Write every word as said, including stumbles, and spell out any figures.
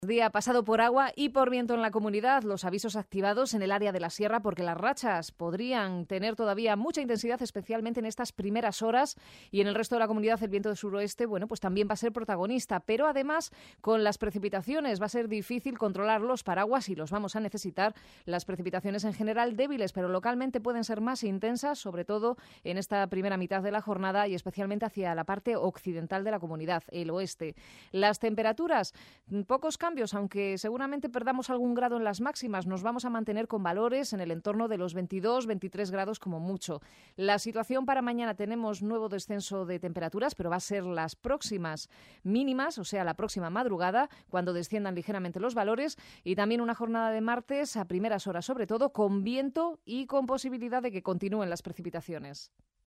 Día pasado por agua y por viento en la comunidad, los avisos activados en el área de la sierra porque las rachas podrían tener todavía mucha intensidad, especialmente en estas primeras horas, y en el resto de la comunidad el viento del suroeste, bueno, pues también va a ser protagonista, pero además con las precipitaciones va a ser difícil controlar los paraguas y los vamos a necesitar. Las precipitaciones en general débiles, pero localmente pueden ser más intensas, sobre todo en esta primera mitad de la jornada y especialmente hacia la parte occidental de la comunidad, el oeste. Las temperaturas, pocos cambios, aunque seguramente perdamos algún grado en las máximas, nos vamos a mantener con valores en el entorno de los veintidós, veintitrés grados como mucho. La situación para mañana, tenemos nuevo descenso de temperaturas, pero va a ser las próximas mínimas, o sea, la próxima madrugada, cuando desciendan ligeramente los valores, y también una jornada de martes a primeras horas, sobre todo con viento y con posibilidad de que continúen las precipitaciones.